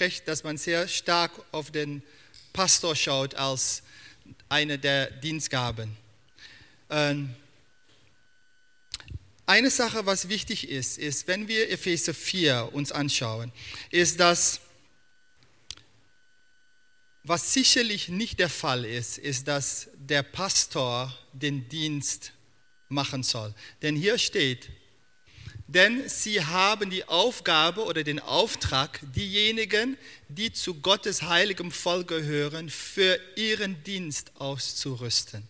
spricht, dass man sehr stark auf den Pastor schaut als eine der Dienstgaben. Eine Sache, was wichtig ist, wenn wir Epheser 4 uns anschauen, ist, dass, was sicherlich nicht der Fall ist, dass der Pastor den Dienst machen soll. Denn hier steht, denn sie haben die Aufgabe oder den Auftrag, diejenigen, die zu Gottes heiligem Volk gehören, für ihren Dienst auszurüsten.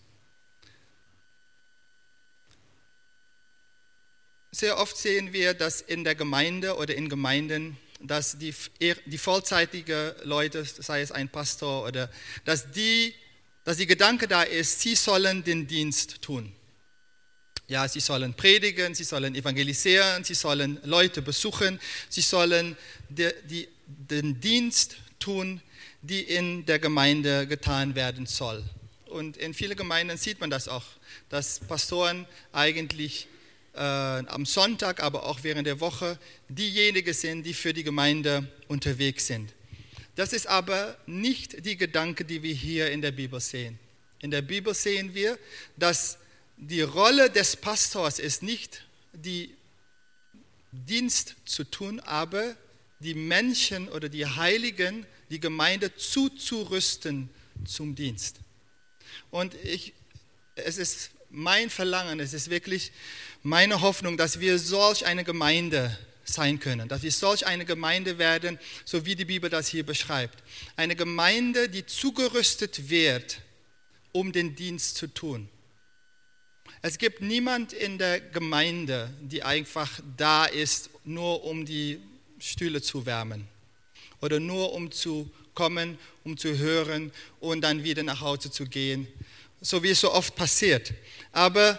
Sehr oft sehen wir, dass in der Gemeinde oder in Gemeinden, dass die vollzeitige Leute, sei es ein Pastor oder, dass die Gedanke da ist, sie sollen den Dienst tun. Ja, sie sollen predigen, sie sollen evangelisieren, sie sollen Leute besuchen, sie sollen den Dienst tun, die in der Gemeinde getan werden soll. Und in vielen Gemeinden sieht man das auch, dass Pastoren eigentlich am Sonntag, aber auch während der Woche diejenigen sind, die für die Gemeinde unterwegs sind. Das ist aber nicht die Gedanke, die wir hier in der Bibel sehen. In der Bibel sehen wir, dass die Rolle des Pastors ist nicht, die Dienst zu tun, aber die Menschen oder die Heiligen, die Gemeinde zuzurüsten zum Dienst. Und es ist mein Verlangen, es ist wirklich meine Hoffnung, dass wir solch eine Gemeinde sein können, dass wir solch eine Gemeinde werden, so wie die Bibel das hier beschreibt. Eine Gemeinde, die zugerüstet wird, um den Dienst zu tun. Es gibt niemand in der Gemeinde, die einfach da ist, nur um die Stühle zu wärmen oder nur um zu kommen, um zu hören und dann wieder nach Hause zu gehen, so wie es so oft passiert. Aber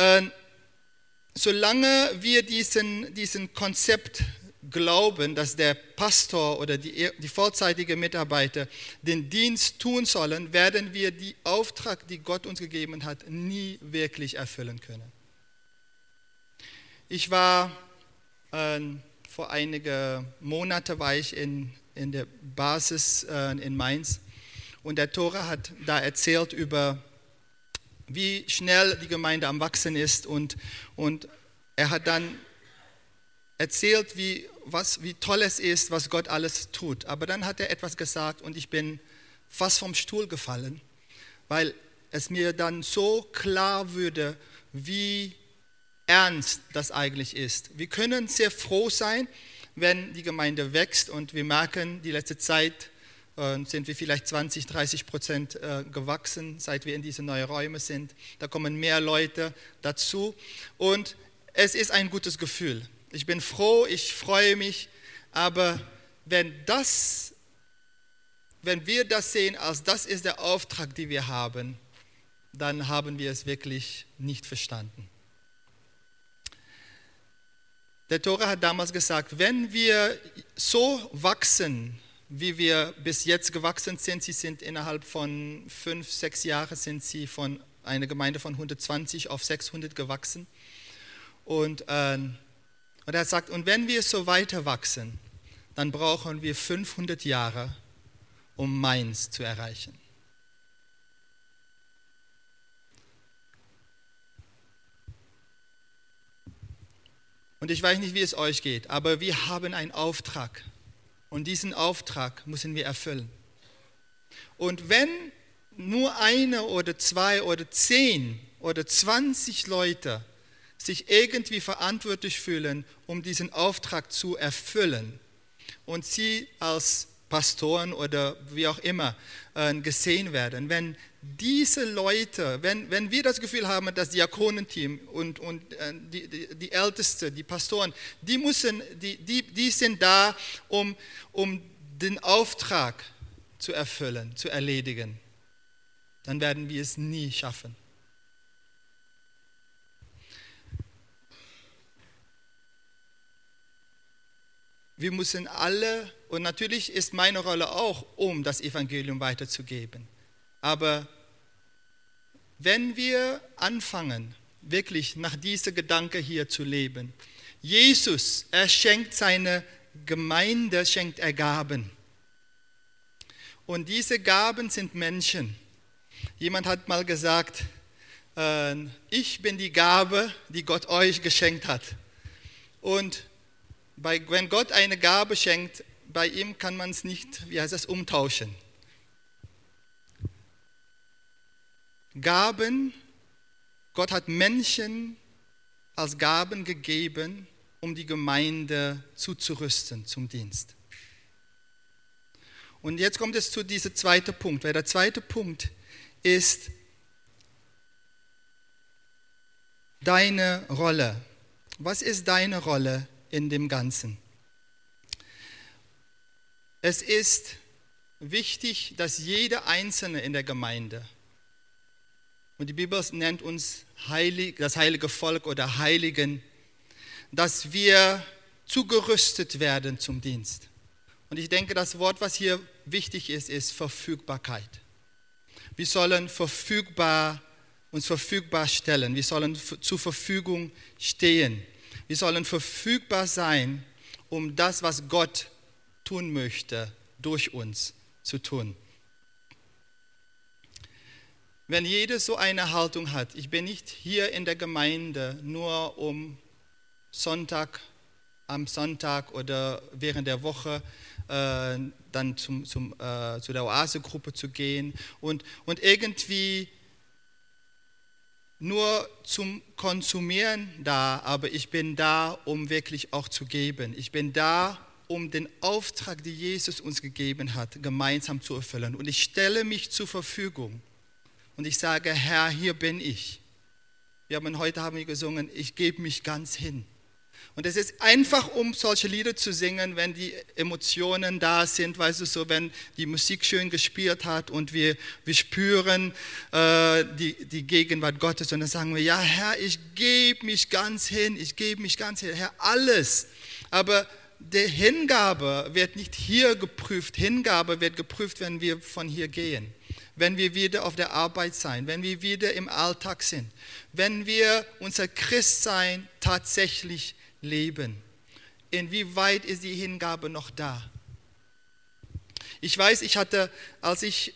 solange wir diesen Konzept glauben, dass der Pastor oder die vollzeitige Mitarbeiter den Dienst tun sollen, werden wir die Auftrag, die Gott uns gegeben hat, nie wirklich erfüllen können. Ich war vor einigen Monaten war ich in der Basis in Mainz und der Tora hat da erzählt über wie schnell die Gemeinde am Wachsen ist und er hat dann erzählt, wie toll es ist, was Gott alles tut. Aber dann hat er etwas gesagt und ich bin fast vom Stuhl gefallen, weil es mir dann so klar wurde, wie ernst das eigentlich ist. Wir können sehr froh sein, wenn die Gemeinde wächst und wir merken, die letzte Zeit sind wir vielleicht 20-30% gewachsen, seit wir in diese neuen Räume sind. Da kommen mehr Leute dazu und es ist ein gutes Gefühl. Ich bin froh, ich freue mich, aber wenn wir das sehen, als das ist der Auftrag, den wir haben, dann haben wir es wirklich nicht verstanden. Der Tora hat damals gesagt, wenn wir so wachsen, wie wir bis jetzt gewachsen sind, sie sind innerhalb von 5-6 Jahren sind sie von einer Gemeinde von 120 auf 600 gewachsen. Und er sagt, und wenn wir so weiter wachsen, dann brauchen wir 500 Jahre, um Mainz zu erreichen. Und ich weiß nicht, wie es euch geht, aber wir haben einen Auftrag. Und diesen Auftrag müssen wir erfüllen. Und wenn nur 1 oder 2 oder 10 oder 20 Leute sich irgendwie verantwortlich fühlen, um diesen Auftrag zu erfüllen und sie als Pastoren oder wie auch immer gesehen werden, wenn diese Leute, wenn wir das Gefühl haben, das Diakonenteam und die Ältesten, die Pastoren, die sind da, um den Auftrag zu erfüllen, zu erledigen, dann werden wir es nie schaffen. Wir müssen alle, und natürlich ist meine Rolle auch, um das Evangelium weiterzugeben. Aber wenn wir anfangen, wirklich nach diesem Gedanke hier zu leben, Jesus, er schenkt seine Gemeinde, schenkt er Gaben. Und diese Gaben sind Menschen. Jemand hat mal gesagt, ich bin die Gabe, die Gott euch geschenkt hat. Und wenn Gott eine Gabe schenkt, bei ihm kann man es nicht, umtauschen. Gaben, Gott hat Menschen als Gaben gegeben, um die Gemeinde zuzurüsten zum Dienst. Und jetzt kommt es zu diesem zweiten Punkt, weil der zweite Punkt ist deine Rolle. Was ist deine Rolle in dem Ganzen? Es ist wichtig, dass jeder Einzelne in der Gemeinde, und die Bibel nennt uns das heilige Volk oder Heiligen, dass wir zugerüstet werden zum Dienst. Und ich denke, das Wort, was hier wichtig ist, ist Verfügbarkeit. Wir sollen uns verfügbar stellen. Wir sollen zur Verfügung stehen. Wir sollen verfügbar sein, um das, was Gott tun möchte, durch uns zu tun. Wenn jeder so eine Haltung hat, ich bin nicht hier in der Gemeinde nur um am Sonntag oder während der Woche dann zu der Oase-Gruppe zu gehen und irgendwie nur zum Konsumieren da, aber ich bin da, um wirklich auch zu geben. Ich bin da, um den Auftrag, den Jesus uns gegeben hat, gemeinsam zu erfüllen. Und ich stelle mich zur Verfügung und ich sage, Herr, hier bin ich. Heute haben wir gesungen, ich gebe mich ganz hin. Und es ist einfach, um solche Lieder zu singen, wenn die Emotionen da sind, weißt du, so, wenn die Musik schön gespielt hat und wir spüren die Gegenwart Gottes und dann sagen wir, ja Herr, ich gebe mich ganz hin, Herr, alles. Aber die Hingabe wird nicht hier geprüft, Hingabe wird geprüft, wenn wir von hier gehen. Wenn wir wieder auf der Arbeit sein, wenn wir wieder im Alltag sind, wenn wir unser Christsein tatsächlich leben. Inwieweit ist die Hingabe noch da? Ich weiß, als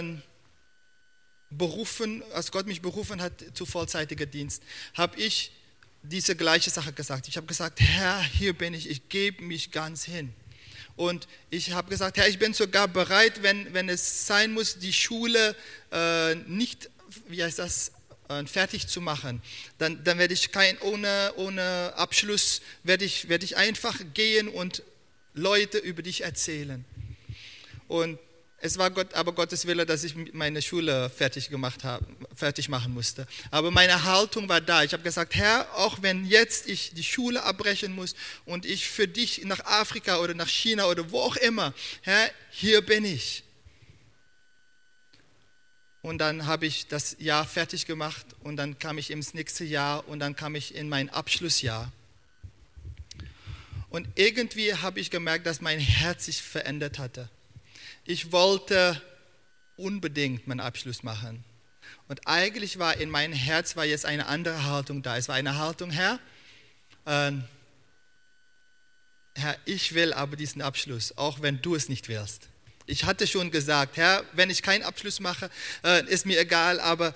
Gott mich berufen hat zu vollzeitiger Dienst, habe ich diese gleiche Sache gesagt. Ich habe gesagt, Herr, hier bin ich gebe mich ganz hin. Und ich habe gesagt, Herr, ich bin sogar bereit, wenn es sein muss, die Schule nicht, fertig zu machen. Dann werde ich ohne Abschluss, werde ich einfach gehen und Leute über dich erzählen. Und es war aber Gottes Wille, dass ich meine Schule fertig machen musste. Aber meine Haltung war da. Ich habe gesagt, Herr, auch wenn jetzt ich die Schule abbrechen muss und ich für dich nach Afrika oder nach China oder wo auch immer, Herr, hier bin ich. Und dann habe ich das Jahr fertig gemacht und dann kam ich ins nächste Jahr und dann kam ich in mein Abschlussjahr. Und irgendwie habe ich gemerkt, dass mein Herz sich verändert hatte. Ich wollte unbedingt meinen Abschluss machen. Und eigentlich war in meinem Herz jetzt eine andere Haltung da. Es war eine Haltung, Herr, ich will aber diesen Abschluss, auch wenn du es nicht willst. Ich hatte schon gesagt, Herr, wenn ich keinen Abschluss mache, ist mir egal, aber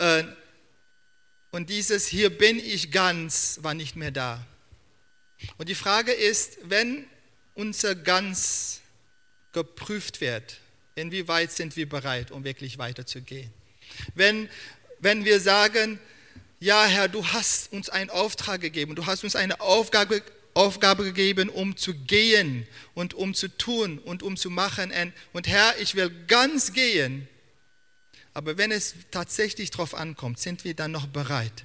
und dieses hier bin ich ganz war nicht mehr da. Und die Frage ist, wenn unser Ganz geprüft wird, inwieweit sind wir bereit, um wirklich weiterzugehen? Wenn wir sagen, ja Herr, du hast uns einen Auftrag gegeben, du hast uns eine Aufgabe gegeben, um zu gehen und um zu tun und um zu machen. Und Herr, ich will ganz gehen. Aber wenn es tatsächlich darauf ankommt, sind wir dann noch bereit?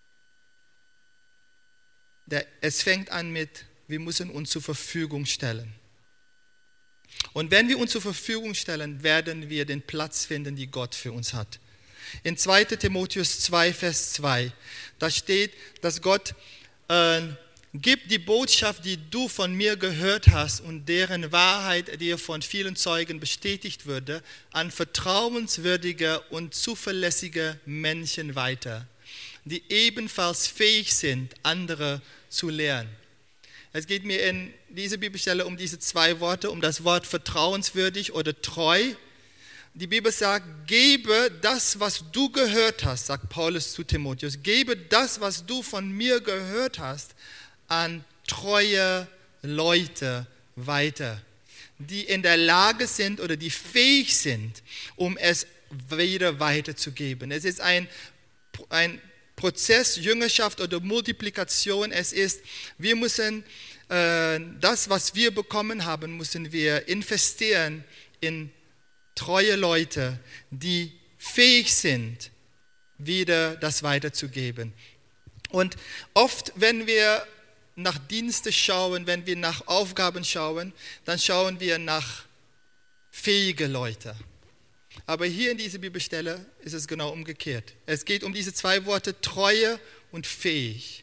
Es fängt an mit, wir müssen uns zur Verfügung stellen. Und wenn wir uns zur Verfügung stellen, werden wir den Platz finden, den Gott für uns hat. In 2. Timotheus 2, Vers 2, da steht, dass Gott gib die Botschaft, die du von mir gehört hast und deren Wahrheit dir von vielen Zeugen bestätigt würde, an vertrauenswürdige und zuverlässige Menschen weiter, die ebenfalls fähig sind, andere zu lehren. Es geht mir in dieser Bibelstelle um diese zwei Worte, um das Wort vertrauenswürdig oder treu. die Bibel sagt, gebe das, was du gehört hast, sagt Paulus zu Timotheus, gebe das, was du von mir gehört hast, an treue Leute weiter, die in der Lage sind oder die fähig sind, um es wieder weiterzugeben. Es ist ein Prozess, Jüngerschaft oder Multiplikation. Es ist, wir müssen das, was wir bekommen haben, müssen wir investieren in treue Leute, die fähig sind, wieder das weiterzugeben. Und oft, wenn wir nach Dienste schauen, wenn wir nach Aufgaben schauen, dann schauen wir nach fähige Leute. Aber hier in dieser Bibelstelle ist es genau umgekehrt. Es geht um diese zwei Worte, treue und fähig.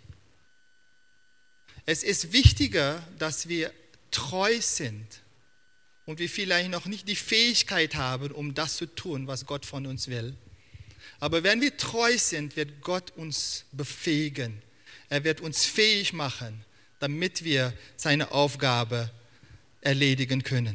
Es ist wichtiger, dass wir treu sind und wir vielleicht noch nicht die Fähigkeit haben, um das zu tun, was Gott von uns will. Aber wenn wir treu sind, wird Gott uns befähigen. Er wird uns fähig machen, damit wir seine Aufgabe erledigen können.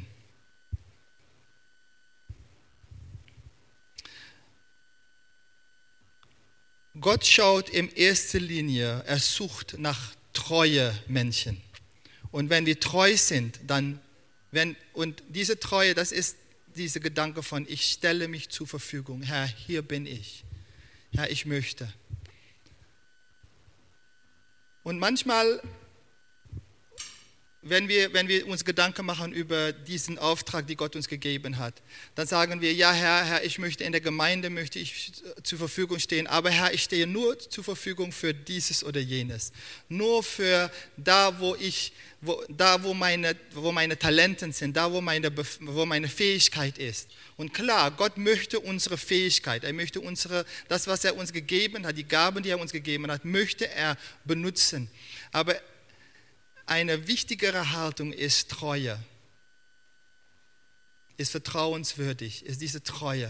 Gott schaut in erster Linie, er sucht nach treue Menschen. Und wenn wir treu sind, und diese Treue, das ist dieser Gedanke von, ich stelle mich zur Verfügung. Herr, hier bin ich. Herr, ich möchte. Und manchmal, wenn wir uns Gedanken machen über diesen Auftrag, den Gott uns gegeben hat, dann sagen wir, ja Herr, ich möchte in der Gemeinde, möchte ich zur Verfügung stehen, aber Herr, ich stehe nur zur Verfügung für dieses oder jenes. Nur für wo meine Talente sind, wo meine Fähigkeit ist. Und klar, Gott möchte unsere Fähigkeit, er möchte das, was er uns gegeben hat, die Gaben, die er uns gegeben hat, möchte er benutzen. Aber eine wichtigere Haltung ist Treue, ist vertrauenswürdig, ist diese Treue.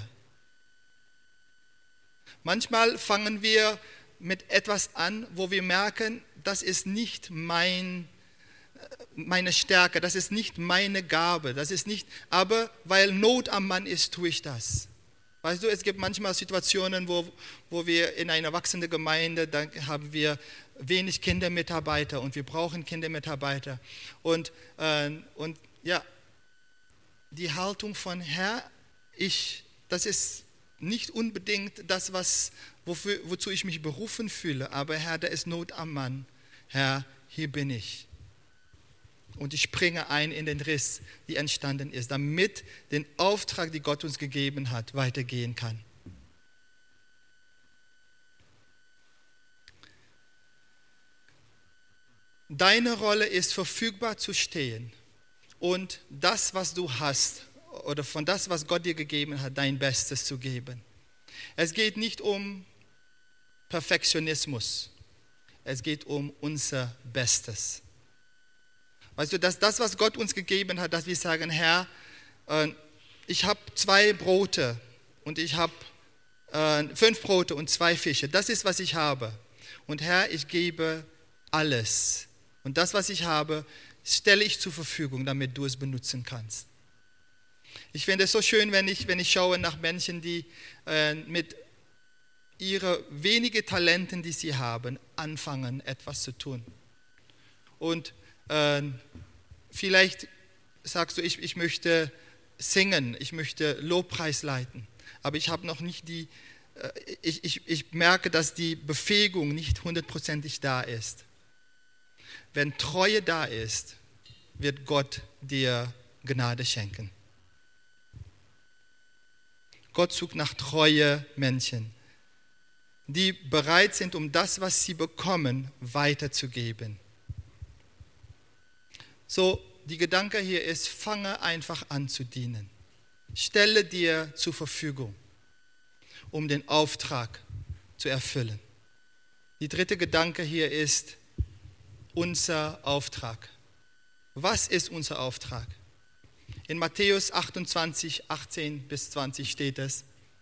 Manchmal fangen wir mit etwas an, wo wir merken, das ist nicht meine Stärke, das ist nicht meine Gabe, aber weil Not am Mann ist, tue ich das. Weißt du, es gibt manchmal Situationen, wo wir in einer wachsenden Gemeinde, da haben wir wenig Kindermitarbeiter und wir brauchen Kindermitarbeiter. Und ja, die Haltung von Herr, das ist nicht unbedingt das, wozu ich mich berufen fühle, aber Herr, da ist Not am Mann. Herr, hier bin ich. Und ich springe ein in den Riss, der entstanden ist, damit den Auftrag, den Gott uns gegeben hat, weitergehen kann. Deine Rolle ist, verfügbar zu stehen und das, was du hast, oder von das, was Gott dir gegeben hat, dein Bestes zu geben. Es geht nicht um Perfektionismus, es geht um unser Bestes. Weißt du, dass das, was Gott uns gegeben hat, dass wir sagen, Herr, ich habe 2 Brote und ich habe 5 Brote und 2 Fische. Das ist, was ich habe. Und Herr, ich gebe alles. Und das, was ich habe, stelle ich zur Verfügung, damit du es benutzen kannst. Ich finde es so schön, wenn ich schaue nach Menschen, die mit ihren wenigen Talenten, die sie haben, anfangen, etwas zu tun. Und vielleicht sagst du, ich möchte singen, ich möchte Lobpreis leiten, aber ich habe noch nicht ich merke, dass die Befähigung nicht 100%ig da ist. Wenn Treue da ist, wird Gott dir Gnade schenken. Gott sucht nach treue Menschen, die bereit sind, um das, was sie bekommen, weiterzugeben. So, die Gedanke hier ist, fange einfach an zu dienen. Stelle dir zur Verfügung, um den Auftrag zu erfüllen. Die dritte Gedanke hier ist unser Auftrag. Was ist unser Auftrag? In Matthäus 28, 18 bis 20 steht es.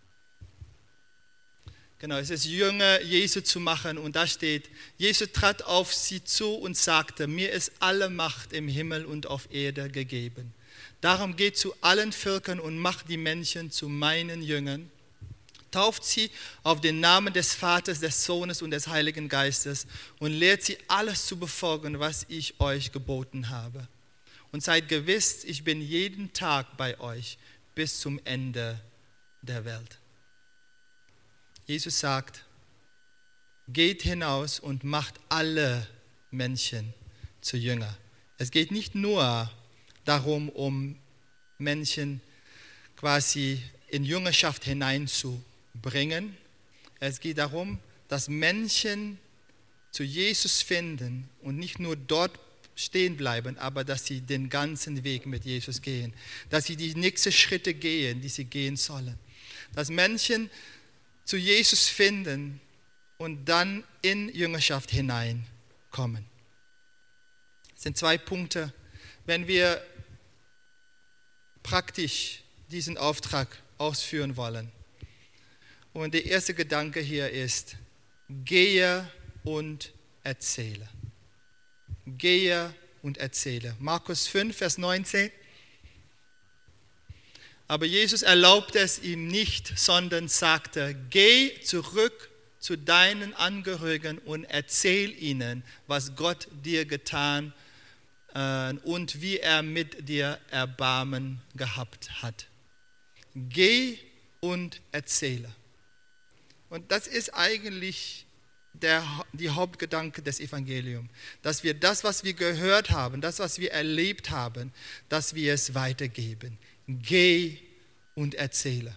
Genau, es ist Jünger Jesu zu machen und da steht, Jesus trat auf sie zu und sagte, mir ist alle Macht im Himmel und auf Erde gegeben. Darum geht zu allen Völkern und macht die Menschen zu meinen Jüngern. Tauft sie auf den Namen des Vaters, des Sohnes und des Heiligen Geistes und lehrt sie alles zu befolgen, was ich euch geboten habe. Und seid gewiss, ich bin jeden Tag bei euch bis zum Ende der Welt. Jesus sagt, geht hinaus und macht alle Menschen zu Jünger. Es geht nicht nur darum, um Menschen quasi in Jüngerschaft hineinzubringen. Es geht darum, dass Menschen zu Jesus finden und nicht nur dort stehen bleiben, aber dass sie den ganzen Weg mit Jesus gehen. Dass sie die nächsten Schritte gehen, die sie gehen sollen. Dass Menschen zu Jesus finden und dann in Jüngerschaft hineinkommen. Das sind 2 Punkte. Wenn wir praktisch diesen Auftrag ausführen wollen. Und der erste Gedanke hier ist, gehe und erzähle. Gehe und erzähle. Markus 5, Vers 19. Aber Jesus erlaubte es ihm nicht, sondern sagte, geh zurück zu deinen Angehörigen und erzähl ihnen, was Gott dir getan und wie er mit dir Erbarmen gehabt hat. Geh und erzähle. Und das ist eigentlich die Hauptgedanke des Evangeliums, dass wir das, was wir gehört haben, das, was wir erlebt haben, dass wir es weitergeben. Geh und erzähle.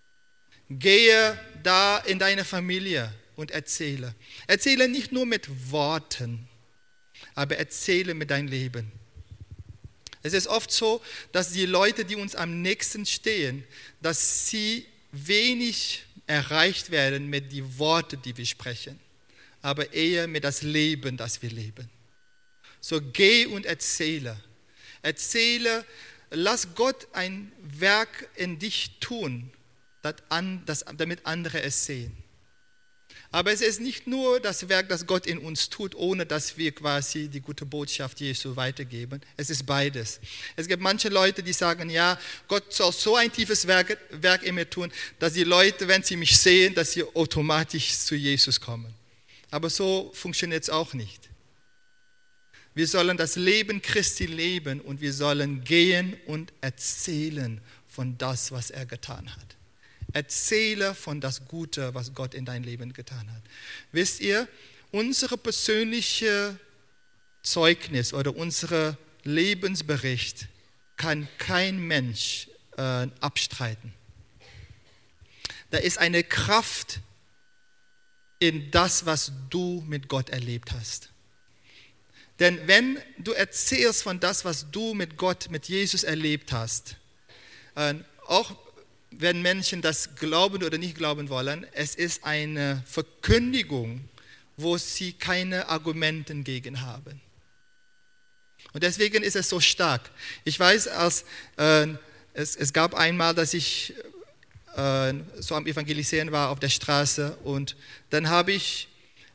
Gehe da in deine Familie und erzähle. Erzähle nicht nur mit Worten, aber erzähle mit deinem Leben. Es ist oft so, dass die Leute, die uns am nächsten stehen, dass sie wenig erreicht werden mit den Worten, die wir sprechen, aber eher mit das Leben, das wir leben. So geh und erzähle. Erzähle, lass Gott ein Werk in dich tun, damit andere es sehen. Aber es ist nicht nur das Werk, das Gott in uns tut, ohne dass wir quasi die gute Botschaft Jesu weitergeben. Es ist beides. Es gibt manche Leute, die sagen, ja, Gott soll so ein tiefes Werk in mir tun, dass die Leute, wenn sie mich sehen, dass sie automatisch zu Jesus kommen. Aber so funktioniert es auch nicht. Wir sollen das Leben Christi leben und wir sollen gehen und erzählen von das, was er getan hat. Erzähle von das Gute, was Gott in dein Leben getan hat. Wisst ihr, unsere persönliche Zeugnis oder unser Lebensbericht kann kein Mensch abstreiten. Da ist eine Kraft in das, was du mit Gott erlebt hast. Denn wenn du erzählst von das, was du mit Gott, mit Jesus erlebt hast, auch wenn Menschen das glauben oder nicht glauben wollen, es ist eine Verkündigung, wo sie keine Argumente gegen haben. Und deswegen ist es so stark. Ich weiß, es gab einmal, dass ich so am Evangelisieren war auf der Straße und dann habe ich,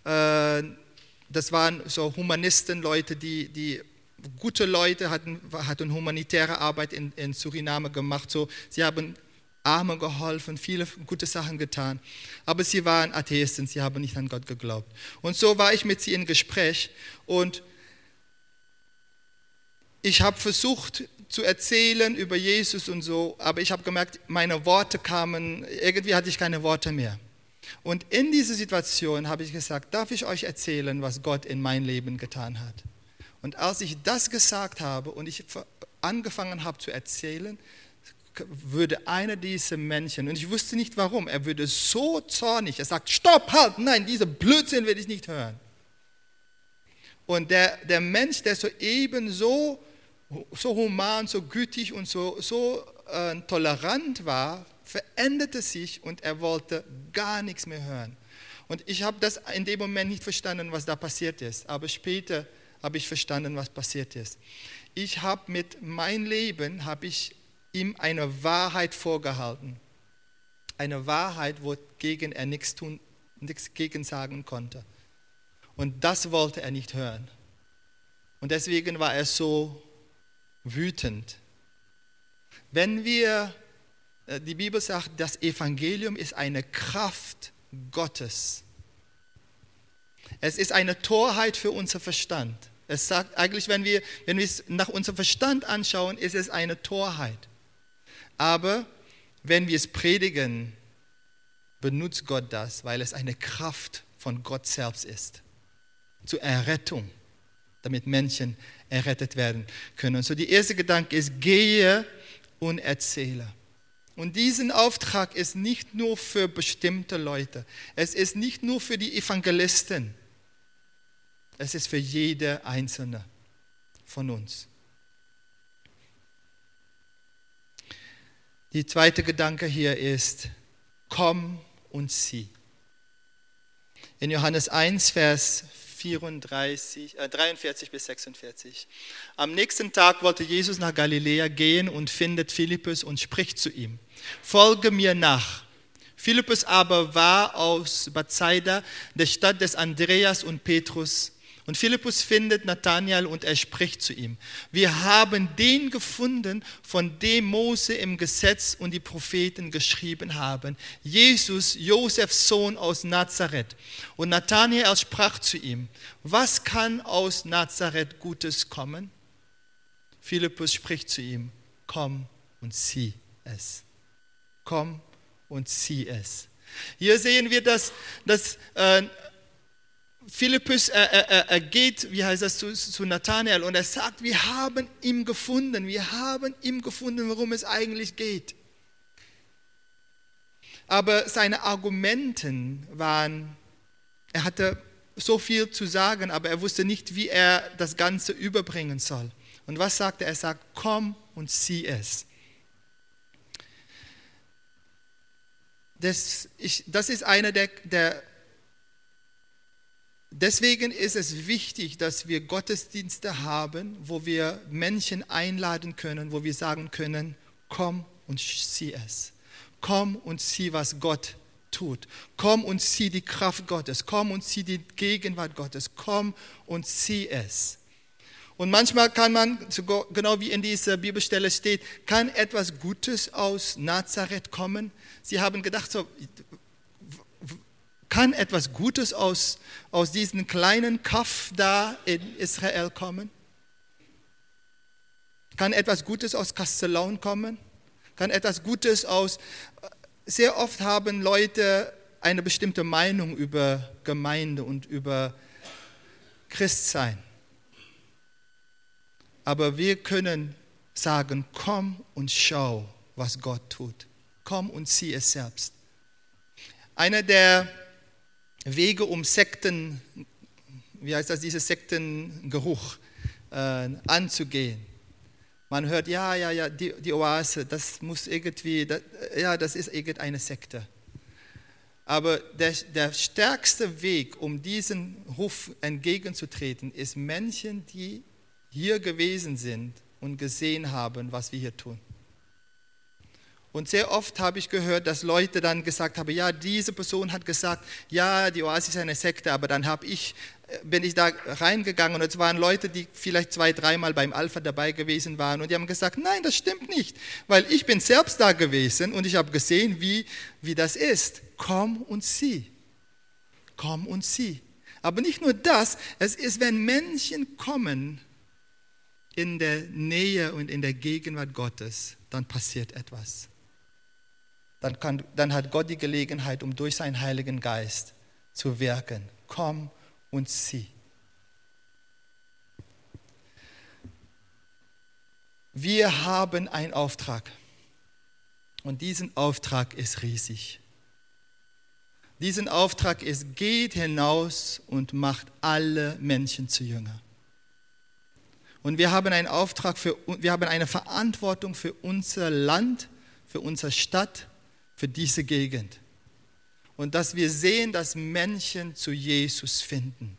das waren so Humanisten, Leute, die gute Leute hatten humanitäre Arbeit in Suriname gemacht. So, sie haben Armen geholfen, viele gute Sachen getan. Aber sie waren Atheisten, sie haben nicht an Gott geglaubt. Und so war ich mit sie in Gespräch und ich habe versucht zu erzählen über Jesus und so, aber ich habe gemerkt, meine Worte kamen, irgendwie hatte ich keine Worte mehr. Und in dieser Situation habe ich gesagt, darf ich euch erzählen, was Gott in mein Leben getan hat? Und als ich das gesagt habe und ich angefangen habe zu erzählen, würde einer dieser Menschen, und ich wusste nicht warum, er würde so zornig, er sagt, stopp, halt, nein, diese Blödsinn will ich nicht hören. Und der Mensch, der soeben so human, so gütig und so tolerant war, veränderte sich und er wollte gar nichts mehr hören. Und ich habe das in dem Moment nicht verstanden, was da passiert ist, aber später habe ich verstanden, was passiert ist. Ich habe mit meinem Leben, ihm eine Wahrheit vorgehalten. Eine Wahrheit, wogegen er nichts gegen sagen konnte. Und das wollte er nicht hören. Und deswegen war er so wütend. Wenn wir, die Bibel sagt, das Evangelium ist eine Kraft Gottes. Es ist eine Torheit für unser Verstand. Es sagt eigentlich, wenn wir es nach unserem Verstand anschauen, ist es eine Torheit. Aber wenn wir es predigen, benutzt Gott das, weil es eine Kraft von Gott selbst ist. Zur Errettung, damit Menschen errettet werden können. So, der erste Gedanke ist, gehe und erzähle. Und diesen Auftrag ist nicht nur für bestimmte Leute. Es ist nicht nur für die Evangelisten. Es ist für jede Einzelne von uns. Der zweite Gedanke hier ist, komm und sieh. In Johannes 1, Vers 43 bis 46. Am nächsten Tag wollte Jesus nach Galiläa gehen und findet Philippus und spricht zu ihm: Folge mir nach. Philippus aber war aus Bethsaida, der Stadt des Andreas und Petrus. Und Philippus findet Nathanael und er spricht zu ihm: Wir haben den gefunden, von dem Mose im Gesetz und die Propheten geschrieben haben, Jesus, Josefs Sohn aus Nazareth. Und Nathanael sprach zu ihm: Was kann aus Nazareth Gutes kommen? Philippus spricht zu ihm: Komm und sieh es. Komm und sieh es. Hier sehen wir, dass Philippus geht, wie heißt das, zu Nathanael und er sagt, wir haben ihn gefunden, worum es eigentlich geht. Aber seine Argumenten waren, er hatte so viel zu sagen, aber er wusste nicht, wie er das Ganze überbringen soll. Und was sagt er? Er sagt, komm und sieh es. Das ist einer Deswegen ist es wichtig, dass wir Gottesdienste haben, wo wir Menschen einladen können, wo wir sagen können, komm und sieh es. Komm und sieh, was Gott tut. Komm und sieh die Kraft Gottes. Komm und sieh die Gegenwart Gottes. Komm und sieh es. Und manchmal kann man, genau wie in dieser Bibelstelle steht, kann etwas Gutes aus Nazareth kommen. Sie haben gedacht, so, kann etwas Gutes aus diesem kleinen Kaff da in Israel kommen? Kann etwas Gutes aus Kastellaun kommen? Kann etwas Gutes sehr oft haben Leute eine bestimmte Meinung über Gemeinde und über Christsein. Aber wir können sagen, komm und schau, was Gott tut. Komm und sieh es selbst. Einer der Wege, um Sekten, diese Sektengeruch anzugehen. Man hört, die Oase, das muss irgendwie, das ist irgendeine Sekte. Aber der stärkste Weg, um diesen Ruf entgegenzutreten, ist Menschen, die hier gewesen sind und gesehen haben, was wir hier tun. Und sehr oft habe ich gehört, dass Leute dann gesagt haben, ja, diese Person hat gesagt, ja, die Oase ist eine Sekte, aber dann bin ich da reingegangen und es waren Leute, die vielleicht 2-3 Mal beim Alpha dabei gewesen waren und die haben gesagt, nein, das stimmt nicht, weil ich bin selbst da gewesen und ich habe gesehen, wie das ist. Komm und sieh. Komm und sieh. Aber nicht nur das, es ist, wenn Menschen kommen in der Nähe und in der Gegenwart Gottes, dann passiert etwas. Dann hat Gott die Gelegenheit, um durch seinen Heiligen Geist zu wirken. Komm und sieh. Wir haben einen Auftrag. Und diesen Auftrag ist riesig. Diesen Auftrag ist, geht hinaus und macht alle Menschen zu Jünger. Und wir haben einen Auftrag, wir haben eine Verantwortung für unser Land, für unsere Stadt, für diese Gegend. Und dass wir sehen, dass Menschen zu Jesus finden.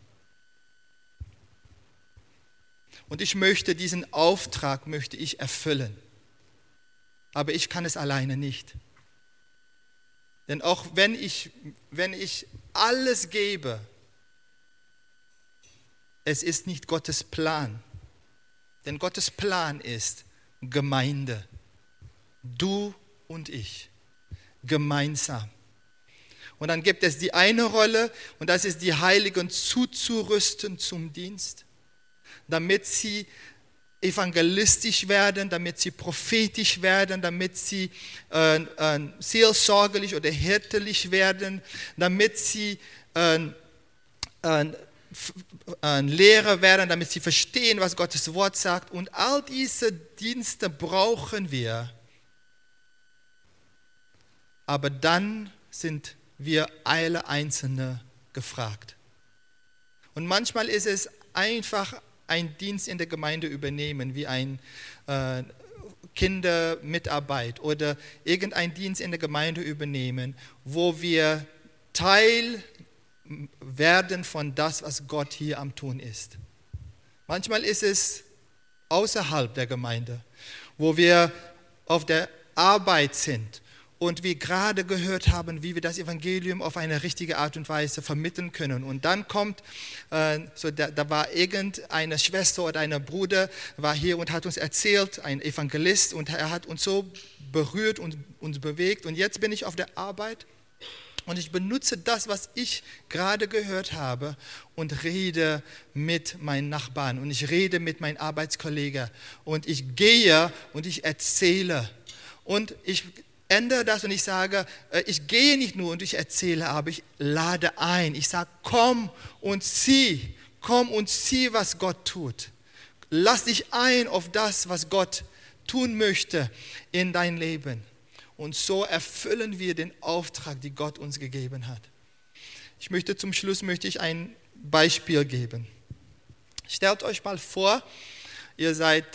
Und diesen Auftrag möchte ich erfüllen. Aber ich kann es alleine nicht. Denn auch wenn ich alles gebe, es ist nicht Gottes Plan. Denn Gottes Plan ist Gemeinde. Du und ich. Gemeinsam. Und dann gibt es die eine Rolle, und das ist die Heiligen zuzurüsten zum Dienst, damit sie evangelistisch werden, damit sie prophetisch werden, damit sie seelsorgerlich oder hirtlich werden, damit sie Lehrer werden, damit sie verstehen, was Gottes Wort sagt. Und all diese Dienste brauchen wir. Aber dann sind wir alle Einzelne gefragt. Und manchmal ist es einfach einen Dienst in der Gemeinde übernehmen, wie ein Kindermitarbeit oder irgendeinen Dienst in der Gemeinde übernehmen, wo wir Teil werden von das, was Gott hier am Tun ist. Manchmal ist es außerhalb der Gemeinde, wo wir auf der Arbeit sind und wir gerade gehört haben, wie wir das Evangelium auf eine richtige Art und Weise vermitteln können. Und dann kommt, da war irgendeine Schwester oder ein Bruder, war hier und hat uns erzählt, ein Evangelist, und er hat uns so berührt und uns bewegt. Und jetzt bin ich auf der Arbeit und ich benutze das, was ich gerade gehört habe, und rede mit meinen Nachbarn und ich rede mit meinen Arbeitskollegen und ich gehe und ich erzähle und ich ändere das und ich sage, ich gehe nicht nur und ich erzähle, aber ich lade ein. Ich sage, komm und sieh, was Gott tut. Lass dich ein auf das, was Gott tun möchte in dein Leben. Und so erfüllen wir den Auftrag, den Gott uns gegeben hat. Zum Schluss möchte ich ein Beispiel geben. Stellt euch mal vor, ihr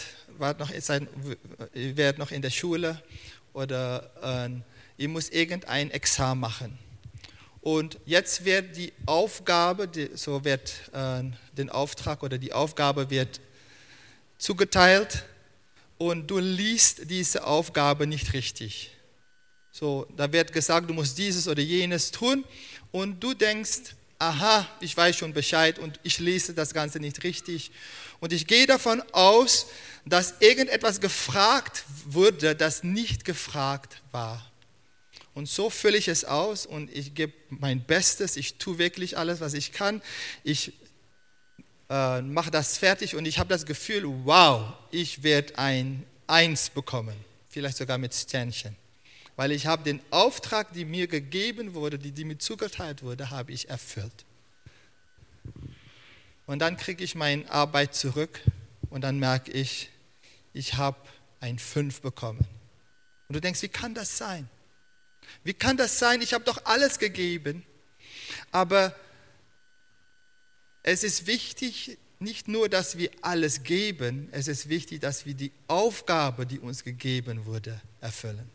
werdet noch in der Schule oder ihr müsst irgendein Examen machen. Und jetzt wird die Aufgabe, den Auftrag oder die Aufgabe wird zugeteilt und du liest diese Aufgabe nicht richtig. So, da wird gesagt, du musst dieses oder jenes tun und du denkst, aha, ich weiß schon Bescheid und ich lese das Ganze nicht richtig. Und ich gehe davon aus, dass irgendetwas gefragt wurde, das nicht gefragt war. Und so fülle ich es aus und ich gebe mein Bestes, ich tue wirklich alles, was ich kann. Ich mache das fertig und ich habe das Gefühl, wow, ich werde ein 1 bekommen, vielleicht sogar mit Sternchen. Weil ich habe den Auftrag, der mir gegeben wurde, die mir zugeteilt wurde, habe ich erfüllt. Und dann kriege ich meine Arbeit zurück und dann merke ich, ich habe ein 5 bekommen. Und du denkst, wie kann das sein? Wie kann das sein? Ich habe doch alles gegeben. Aber es ist wichtig, nicht nur, dass wir alles geben, es ist wichtig, dass wir die Aufgabe, die uns gegeben wurde, erfüllen.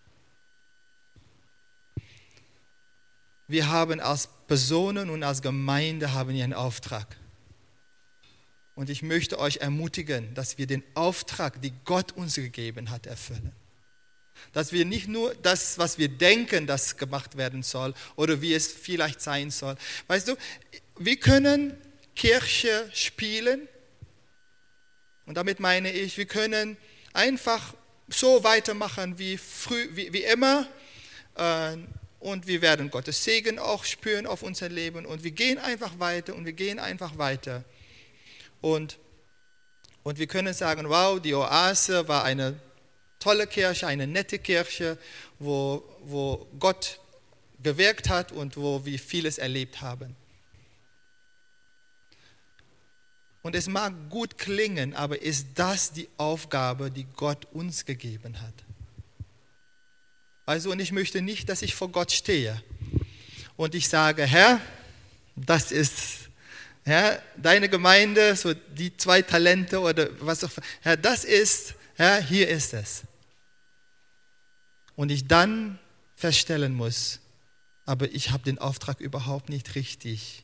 Wir haben als Personen und als Gemeinde haben wir einen Auftrag. Und ich möchte euch ermutigen, dass wir den Auftrag, den Gott uns gegeben hat, erfüllen. Dass wir nicht nur das, was wir denken, das gemacht werden soll oder wie es vielleicht sein soll. Weißt du, wir können Kirche spielen und damit meine ich, wir können einfach so weitermachen wie immer. Und wir werden Gottes Segen auch spüren auf unser Leben. Und wir gehen einfach weiter und wir gehen einfach weiter. Und wir können sagen, wow, die Oase war eine tolle Kirche, eine nette Kirche, wo Gott gewirkt hat und wo wir vieles erlebt haben. Und es mag gut klingen, aber ist das die Aufgabe, die Gott uns gegeben hat? Also, und ich möchte nicht, dass ich vor Gott stehe und ich sage, Herr, das ist deine Gemeinde, so die 2 Talente oder was auch immer. Herr, das ist, Herr, hier ist es. Und ich dann feststellen muss, aber ich habe den Auftrag überhaupt nicht richtig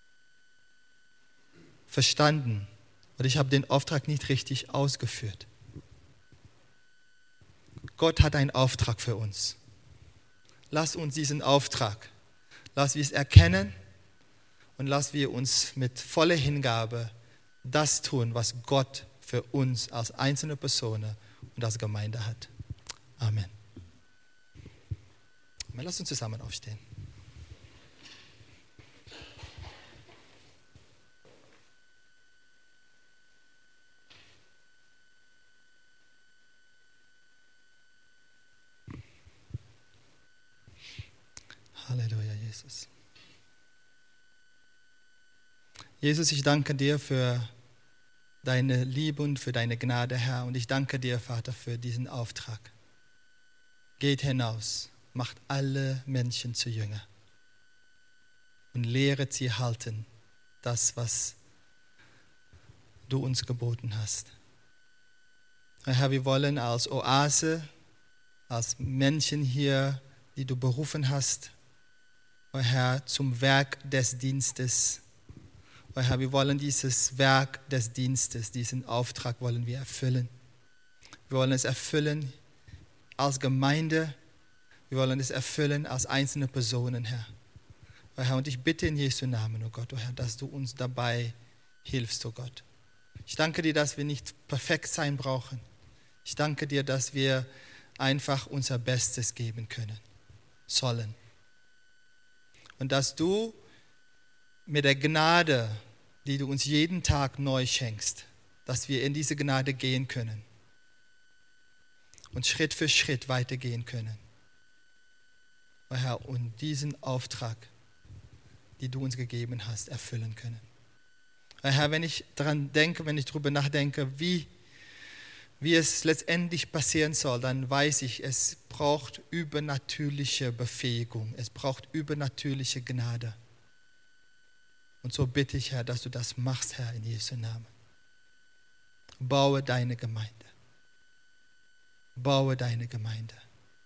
verstanden oder ich habe den Auftrag nicht richtig ausgeführt. Gott hat einen Auftrag für uns. Lass uns diesen Auftrag, lass wir es erkennen und lass wir uns mit voller Hingabe das tun, was Gott für uns als einzelne Personen und als Gemeinde hat. Amen. Lass uns zusammen aufstehen. Halleluja, Jesus. Jesus, ich danke dir für deine Liebe und für deine Gnade, Herr. Und ich danke dir, Vater, für diesen Auftrag. Geht hinaus, macht alle Menschen zu Jünger und lehret sie halten, das, was du uns geboten hast. Herr, wir wollen als Oase, als Menschen hier, die du berufen hast, Herr, zum Werk des Dienstes. Herr, wir wollen dieses Werk des Dienstes, diesen Auftrag wollen wir erfüllen. Wir wollen es erfüllen als Gemeinde, wir wollen es erfüllen als einzelne Personen, Herr. Herr, und ich bitte in Jesu Namen, oh Gott, oh Herr, dass du uns dabei hilfst, oh Gott. Ich danke dir, dass wir nicht perfekt sein brauchen. Ich danke dir, dass wir einfach unser Bestes geben können, sollen. Und dass du mit der Gnade, die du uns jeden Tag neu schenkst, dass wir in diese Gnade gehen können und Schritt für Schritt weitergehen können. Oh Herr, und diesen Auftrag, den du uns gegeben hast, erfüllen können. Oh Herr, wenn ich daran denke, wenn ich darüber nachdenke, wie es letztendlich passieren soll, dann weiß ich, es braucht übernatürliche Befähigung, es braucht übernatürliche Gnade. Und so bitte ich, Herr, dass du das machst, Herr, in Jesu Namen. Baue deine Gemeinde. Baue deine Gemeinde.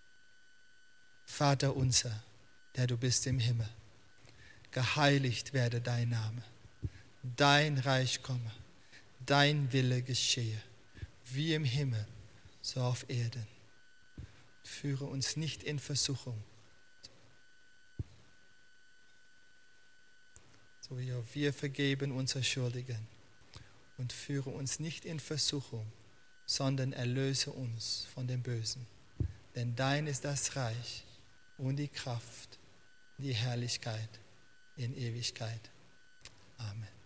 Vater unser, der du bist im Himmel, geheiligt werde dein Name. Dein Reich komme, dein Wille geschehe, wie im Himmel, so auf Erden. Führe uns nicht in Versuchung, so wie auch wir vergeben unsere Schuldigen. Und führe uns nicht in Versuchung, sondern erlöse uns von dem Bösen. Denn dein ist das Reich und die Kraft, die Herrlichkeit in Ewigkeit. Amen.